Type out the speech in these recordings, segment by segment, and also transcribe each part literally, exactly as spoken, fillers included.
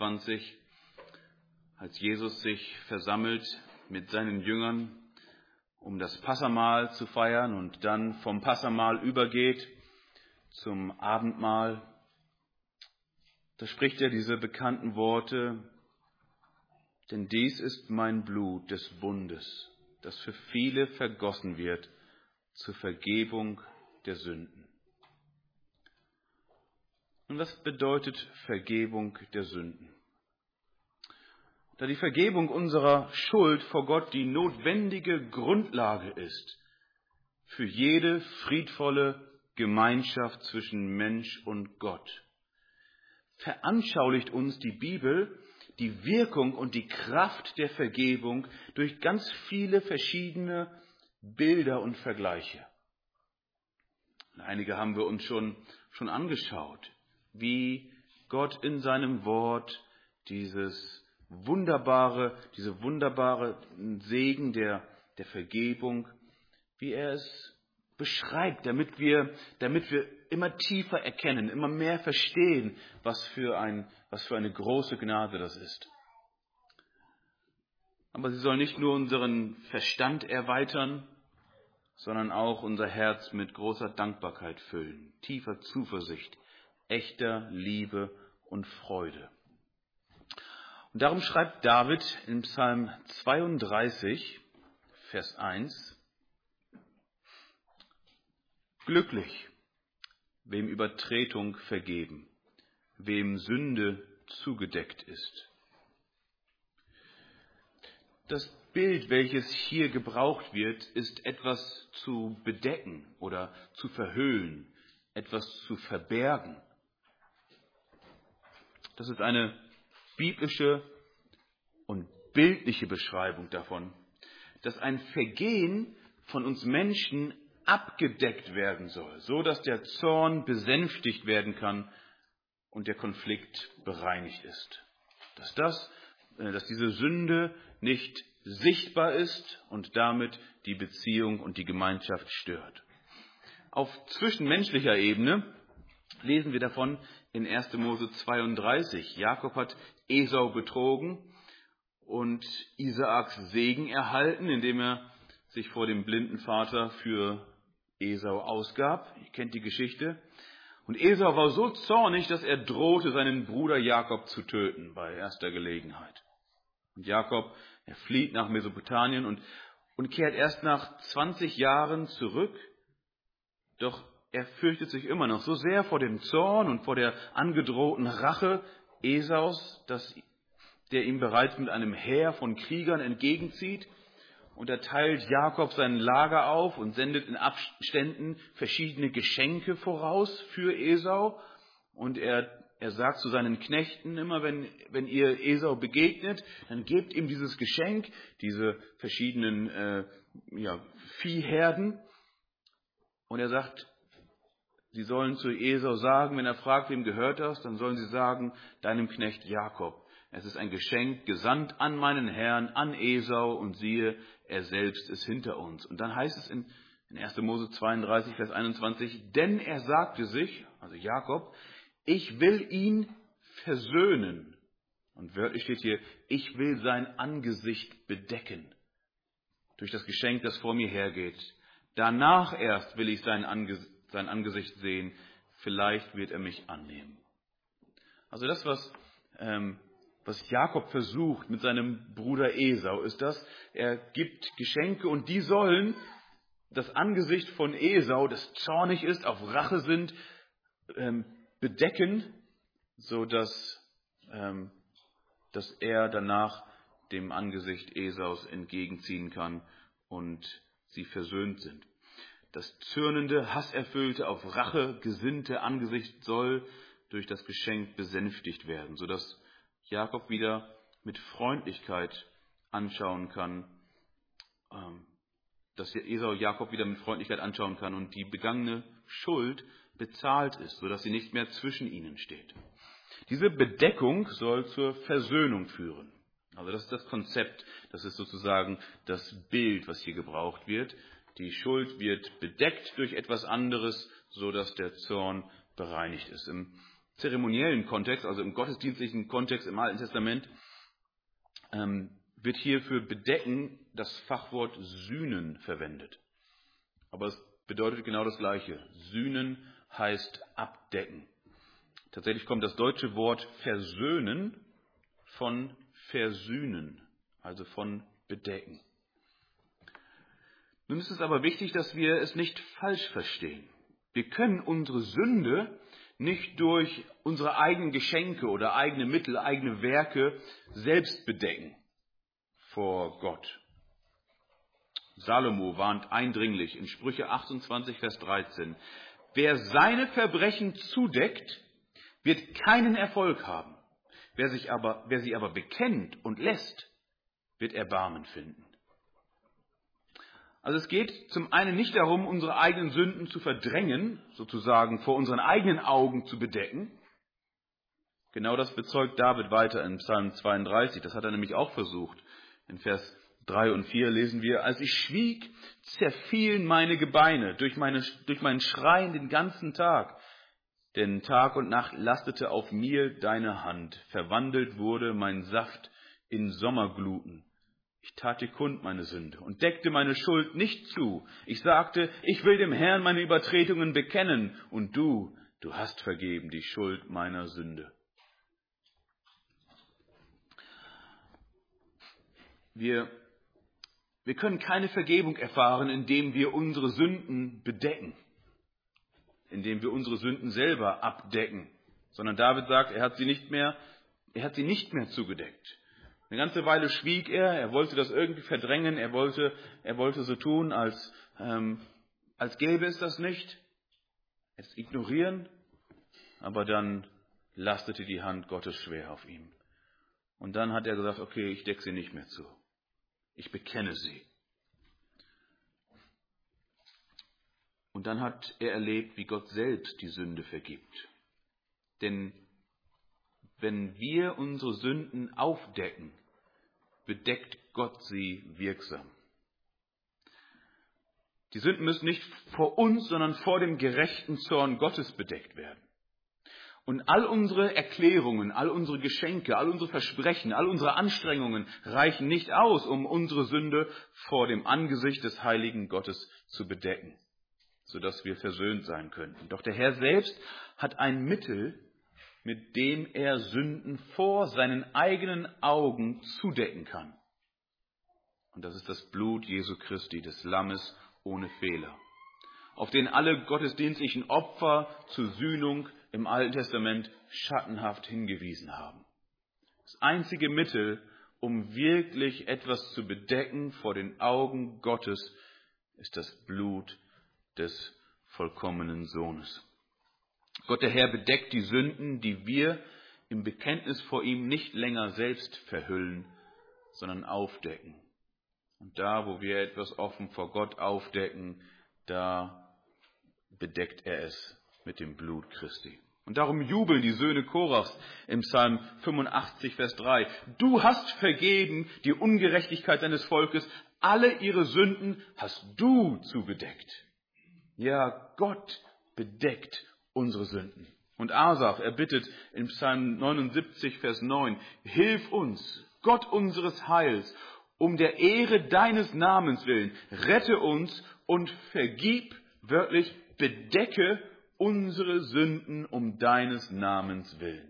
einundzwanzig, als Jesus sich versammelt mit seinen Jüngern, um das Passahmahl zu feiern und dann vom Passahmahl übergeht zum Abendmahl. Da spricht er diese bekannten Worte: Denn dies ist mein Blut des Bundes, das für viele vergossen wird zur Vergebung der Sünden. Und was bedeutet Vergebung der Sünden? Da die Vergebung unserer Schuld vor Gott die notwendige Grundlage ist für jede friedvolle Gemeinschaft zwischen Mensch und Gott, veranschaulicht uns die Bibel die Wirkung und die Kraft der Vergebung durch ganz viele verschiedene Bilder und Vergleiche. Einige haben wir uns schon, schon angeschaut, wie Gott in seinem Wort dieses wunderbare, diese wunderbare Segen der, der Vergebung, wie er es beschreibt, damit wir, damit wir immer tiefer erkennen, immer mehr verstehen, was für ein, was für eine große Gnade das ist. Aber sie soll nicht nur unseren Verstand erweitern, sondern auch unser Herz mit großer Dankbarkeit füllen, tiefer Zuversicht, echter Liebe und Freude. Und darum schreibt David in Psalm zweiunddreißig, Vers eins: Glücklich, wem Übertretung vergeben, wem Sünde zugedeckt ist. Das Bild, welches hier gebraucht wird, ist etwas zu bedecken oder zu verhüllen, etwas zu verbergen. Das ist eine biblische und bildliche Beschreibung davon, dass ein Vergehen von uns Menschen abgedeckt werden soll, so dass der Zorn besänftigt werden kann und der Konflikt bereinigt ist. Dass das, dass diese Sünde nicht sichtbar ist und damit die Beziehung und die Gemeinschaft stört. Auf zwischenmenschlicher Ebene lesen wir davon in erster Mose zweiunddreißig. Jakob hat Esau betrogen und Isaaks Segen erhalten, indem er sich vor dem blinden Vater für Esau ausgab. Ihr kennt die Geschichte. Und Esau war so zornig, dass er drohte, seinen Bruder Jakob zu töten bei erster Gelegenheit. Und Jakob, er flieht nach Mesopotamien und, und kehrt erst nach zwanzig Jahren zurück. Doch er fürchtet sich immer noch so sehr vor dem Zorn und vor der angedrohten Rache Esaus, dass der ihm bereits mit einem Heer von Kriegern entgegenzieht. Und er teilt Jakob sein Lager auf und sendet in Abständen verschiedene Geschenke voraus für Esau. Und er, er sagt zu seinen Knechten immer, wenn, wenn ihr Esau begegnet, dann gebt ihm dieses Geschenk, diese verschiedenen äh, ja, Viehherden. Und er sagt, sie sollen zu Esau sagen, wenn er fragt, wem gehört das, dann sollen sie sagen, deinem Knecht Jakob. Es ist ein Geschenk, gesandt an meinen Herrn, an Esau, und siehe, er selbst ist hinter uns. Und dann heißt es in, in erster Mose zweiunddreißig, Vers einundzwanzig, denn er sagte sich, also Jakob, ich will ihn versöhnen. Und wörtlich steht hier, ich will sein Angesicht bedecken. Durch das Geschenk, das vor mir hergeht. Danach erst will ich sein, Ange- sein Angesicht sehen. Vielleicht wird er mich annehmen. Also das, was... Ähm, Was Jakob versucht mit seinem Bruder Esau, ist das, er gibt Geschenke und die sollen das Angesicht von Esau, das zornig ist, auf Rache sind, ähm, bedecken, so dass, ähm, dass er danach dem Angesicht Esaus entgegenziehen kann und sie versöhnt sind. Das zürnende, hasserfüllte, auf Rache gesinnte Angesicht soll durch das Geschenk besänftigt werden, sodass Jakob wieder mit Freundlichkeit anschauen kann, dass Esau Jakob wieder mit Freundlichkeit anschauen kann und die begangene Schuld bezahlt ist, sodass sie nicht mehr zwischen ihnen steht. Diese Bedeckung soll zur Versöhnung führen. Also das ist das Konzept, das ist sozusagen das Bild, was hier gebraucht wird. Die Schuld wird bedeckt durch etwas anderes, sodass der Zorn bereinigt ist. Im zeremoniellen Kontext, also im gottesdienstlichen Kontext im Alten Testament, ähm, wird hier für bedecken das Fachwort sühnen verwendet. Aber es bedeutet genau das Gleiche. Sühnen heißt abdecken. Tatsächlich kommt das deutsche Wort versöhnen von versühnen, also von bedecken. Nun ist es aber wichtig, dass wir es nicht falsch verstehen. Wir können unsere Sünde nicht durch unsere eigenen Geschenke oder eigene Mittel, eigene Werke selbst bedecken vor Gott. Salomo warnt eindringlich in Sprüche achtundzwanzig, Vers dreizehn. Wer seine Verbrechen zudeckt, wird keinen Erfolg haben. Wer, sich aber, wer sie aber bekennt und lässt, wird Erbarmen finden. Also es geht zum einen nicht darum, unsere eigenen Sünden zu verdrängen, sozusagen vor unseren eigenen Augen zu bedecken. Genau das bezeugt David weiter in Psalm zweiunddreißig. Das hat er nämlich auch versucht. In Vers drei und vier lesen wir, als ich schwieg, zerfielen meine Gebeine durch, meine, durch meinen Schreien den ganzen Tag. Denn Tag und Nacht lastete auf mir deine Hand. Verwandelt wurde mein Saft in Sommergluten. Ich tat dir kund meine Sünde und deckte meine Schuld nicht zu. Ich sagte, ich will dem Herrn meine Übertretungen bekennen. Und du, du hast vergeben die Schuld meiner Sünde. Wir, wir können keine Vergebung erfahren, indem wir unsere Sünden bedecken. Indem wir unsere Sünden selber abdecken. Sondern David sagt, er hat sie nicht mehr, er hat sie nicht mehr zugedeckt. Eine ganze Weile schwieg er, er wollte das irgendwie verdrängen, er wollte, er wollte so tun, als, ähm, als gäbe es das nicht, es ignorieren, aber dann lastete die Hand Gottes schwer auf ihm. Und dann hat er gesagt, okay, ich decke sie nicht mehr zu, ich bekenne sie. Und dann hat er erlebt, wie Gott selbst die Sünde vergibt. Denn wenn wir unsere Sünden aufdecken, bedeckt Gott sie wirksam. Die Sünden müssen nicht vor uns, sondern vor dem gerechten Zorn Gottes bedeckt werden. Und all unsere Erklärungen, all unsere Geschenke, all unsere Versprechen, all unsere Anstrengungen reichen nicht aus, um unsere Sünde vor dem Angesicht des heiligen Gottes zu bedecken, sodass wir versöhnt sein könnten. Doch der Herr selbst hat ein Mittel, mit dem er Sünden vor seinen eigenen Augen zudecken kann. Und das ist das Blut Jesu Christi, des Lammes ohne Fehler, auf den alle gottesdienstlichen Opfer zur Sühnung im Alten Testament schattenhaft hingewiesen haben. Das einzige Mittel, um wirklich etwas zu bedecken vor den Augen Gottes, ist das Blut des vollkommenen Sohnes. Gott der Herr bedeckt die Sünden, die wir im Bekenntnis vor ihm nicht länger selbst verhüllen, sondern aufdecken. Und da, wo wir etwas offen vor Gott aufdecken, da bedeckt er es mit dem Blut Christi. Und darum jubeln die Söhne Korachs im Psalm fünfundachtzig, Vers drei. Du hast vergeben die Ungerechtigkeit deines Volkes, alle ihre Sünden hast du zugedeckt. Ja, Gott bedeckt unsere Sünden. Und Asaf, er bittet in Psalm neunundsiebzig, Vers neun, hilf uns, Gott unseres Heils, um der Ehre deines Namens willen, rette uns und vergib, wörtlich, bedecke unsere Sünden um deines Namens willen.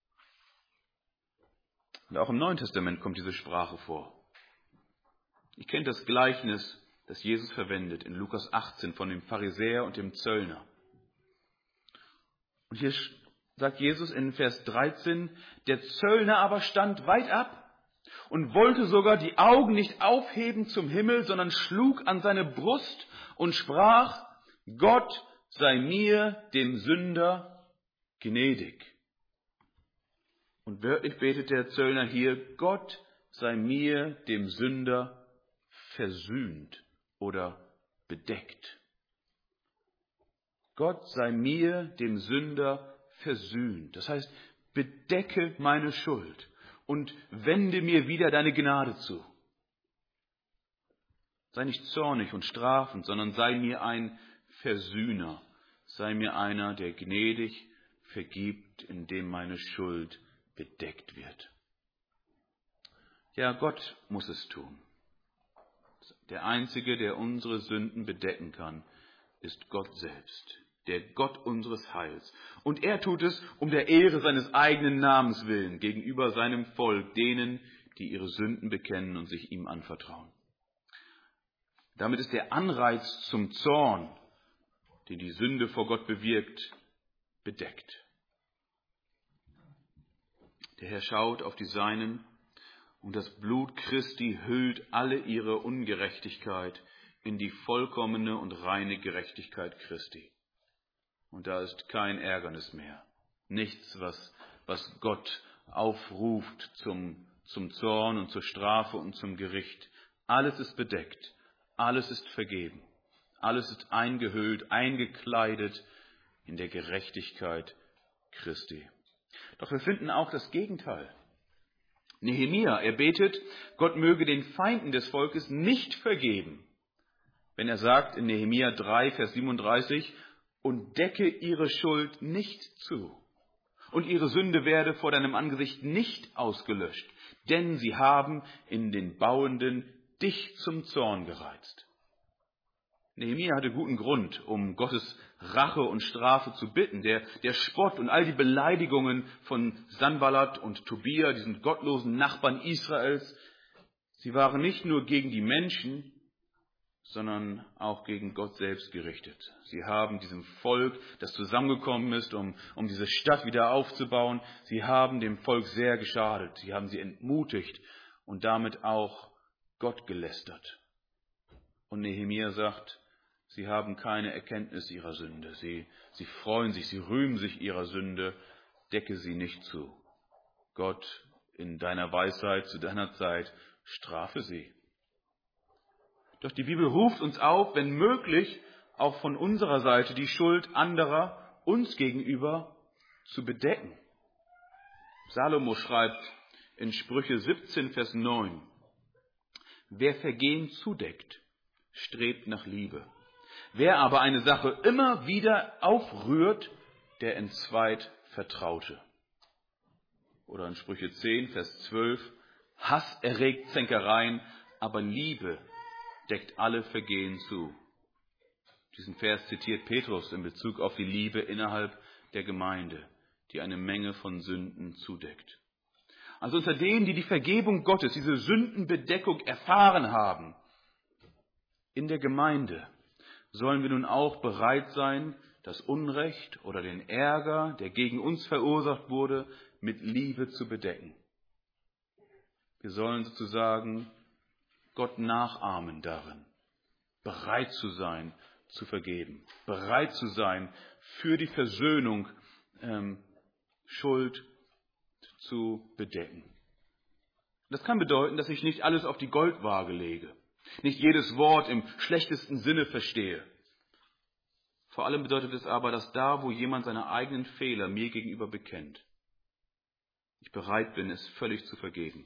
Und auch im Neuen Testament kommt diese Sprache vor. Ich kenne das Gleichnis, das Jesus verwendet in Lukas achtzehn von dem Pharisäer und dem Zöllner. Und hier sagt Jesus in Vers dreizehn, der Zöllner aber stand weit ab und wollte sogar die Augen nicht aufheben zum Himmel, sondern schlug an seine Brust und sprach, Gott sei mir, dem Sünder, gnädig. Und wörtlich betet der Zöllner hier, Gott sei mir, dem Sünder, versöhnt oder bedeckt. Gott sei mir, dem Sünder, versöhnt. Das heißt, bedecke meine Schuld und wende mir wieder deine Gnade zu. Sei nicht zornig und strafend, sondern sei mir ein Versöhner. Sei mir einer, der gnädig vergibt in dem meine Schuld bedeckt wird. Ja, Gott muss es tun. Der Einzige, der unsere Sünden bedecken kann, ist Gott selbst, der Gott unseres Heils. Und er tut es um der Ehre seines eigenen Namens willen gegenüber seinem Volk, denen, die ihre Sünden bekennen und sich ihm anvertrauen. Damit ist der Anreiz zum Zorn, den die Sünde vor Gott bewirkt, bedeckt. Der Herr schaut auf die Seinen, und das Blut Christi hüllt alle ihre Ungerechtigkeit in die vollkommene und reine Gerechtigkeit Christi. Und da ist kein Ärgernis mehr. Nichts, was, was Gott aufruft zum, zum Zorn und zur Strafe und zum Gericht. Alles ist bedeckt. Alles ist vergeben. Alles ist eingehüllt, eingekleidet in der Gerechtigkeit Christi. Doch wir finden auch das Gegenteil. Nehemia, er betet, Gott möge den Feinden des Volkes nicht vergeben. Wenn er sagt in Nehemia drei, Vers siebenunddreißig, und decke ihre Schuld nicht zu. Und ihre Sünde werde vor deinem Angesicht nicht ausgelöscht, denn sie haben in den Bauenden dich zum Zorn gereizt. Nehemia hatte guten Grund, um Gottes Rache und Strafe zu bitten. Der, der Spott und all die Beleidigungen von Sanballat und Tobia, diesen gottlosen Nachbarn Israels, sie waren nicht nur gegen die Menschen, sondern auch gegen Gott selbst gerichtet. Sie haben diesem Volk, das zusammengekommen ist, um, um diese Stadt wieder aufzubauen, sie haben dem Volk sehr geschadet. Sie haben sie entmutigt und damit auch Gott gelästert. Und Nehemia sagt, sie haben keine Erkenntnis ihrer Sünde. Sie, sie freuen sich, sie rühmen sich ihrer Sünde. Decke sie nicht zu. Gott, in deiner Weisheit, zu deiner Zeit, strafe sie. Doch die Bibel ruft uns auf, wenn möglich, auch von unserer Seite die Schuld anderer uns gegenüber zu bedecken. Salomo schreibt in Sprüche siebzehn, Vers neun, wer Vergehen zudeckt, strebt nach Liebe. Wer aber eine Sache immer wieder aufrührt, der entzweit Vertraute. Oder in Sprüche zehn, Vers zwölf, Hass erregt Zänkereien, aber Liebe deckt alle Vergehen zu. Diesen Vers zitiert Petrus in Bezug auf die Liebe innerhalb der Gemeinde, die eine Menge von Sünden zudeckt. Also unter denen, die die Vergebung Gottes, diese Sündenbedeckung erfahren haben, in der Gemeinde, sollen wir nun auch bereit sein, das Unrecht oder den Ärger, der gegen uns verursacht wurde, mit Liebe zu bedecken. Wir sollen sozusagen Gott nachahmen darin, bereit zu sein, zu vergeben, bereit zu sein, für die Versöhnung ähm, Schuld zu bedecken. Das kann bedeuten, dass ich nicht alles auf die Goldwaage lege, nicht jedes Wort im schlechtesten Sinne verstehe. Vor allem bedeutet es aber, dass da, wo jemand seine eigenen Fehler mir gegenüber bekennt, ich bereit bin, es völlig zu vergeben.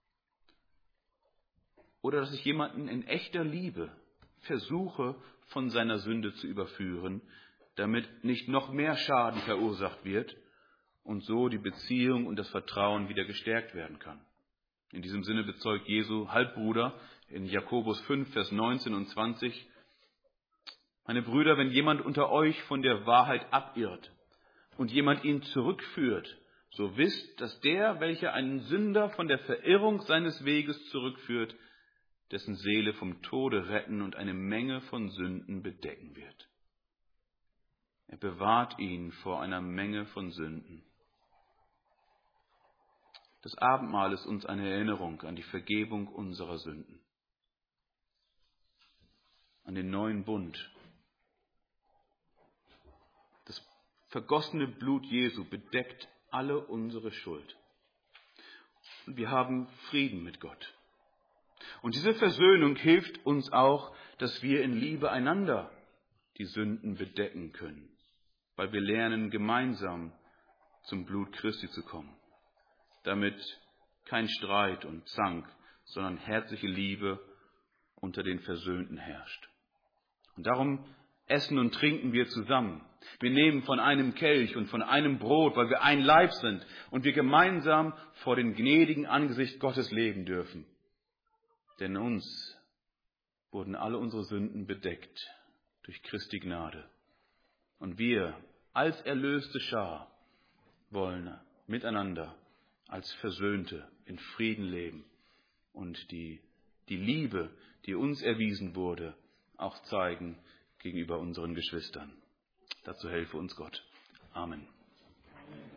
Oder dass ich jemanden in echter Liebe versuche, von seiner Sünde zu überführen, damit nicht noch mehr Schaden verursacht wird und so die Beziehung und das Vertrauen wieder gestärkt werden kann. In diesem Sinne bezeugt Jesu Halbbruder in Jakobus fünf, Vers neunzehn und zwanzig, meine Brüder, wenn jemand unter euch von der Wahrheit abirrt und jemand ihn zurückführt, so wisst, dass der, welcher einen Sünder von der Verirrung seines Weges zurückführt, dessen Seele vom Tode retten und eine Menge von Sünden bedecken wird. Er bewahrt ihn vor einer Menge von Sünden. Das Abendmahl ist uns eine Erinnerung an die Vergebung unserer Sünden, an den neuen Bund. Das vergossene Blut Jesu bedeckt alle unsere Schuld. Und wir haben Frieden mit Gott. Und diese Versöhnung hilft uns auch, dass wir in Liebe einander die Sünden bedecken können, weil wir lernen, gemeinsam zum Blut Christi zu kommen, damit kein Streit und Zank, sondern herzliche Liebe unter den Versöhnten herrscht. Und darum essen und trinken wir zusammen. Wir nehmen von einem Kelch und von einem Brot, weil wir ein Leib sind und wir gemeinsam vor dem gnädigen Angesicht Gottes leben dürfen. Denn uns wurden alle unsere Sünden bedeckt durch Christi Gnade. Und wir als erlöste Schar wollen miteinander als Versöhnte in Frieden leben und die, die Liebe, die uns erwiesen wurde, auch zeigen gegenüber unseren Geschwistern. Dazu helfe uns Gott. Amen.